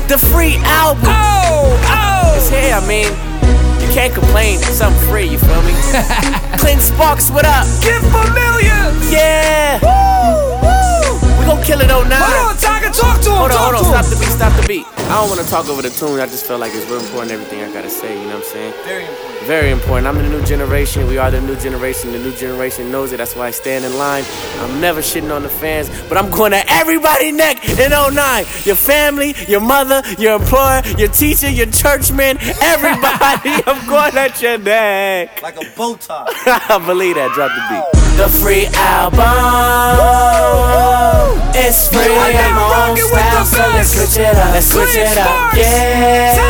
The free album. It's here, I mean. You can't complain, something free, you feel me? Clint Sparks, what up? Give for millions! Yeah! Woo! We gon' kill it 09. Hold on, Tiger, talk to him. Hold on, stop the beat. I don't wanna talk over the tune, I just feel like it's real important, everything I gotta say, you know what I'm saying? Very important. Very important. I'm the new generation, we are the new generation knows it, that's why I stand in line. I'm never shitting on the fans, but I'm going at everybody neck in 09. Your family, your mother, your employer, your teacher, your churchman, everybody, I'm going at your neck. Like a bow tie. I believe that, drop the beat. The free album, it's free, I'm on style, so let's switch it up, yeah.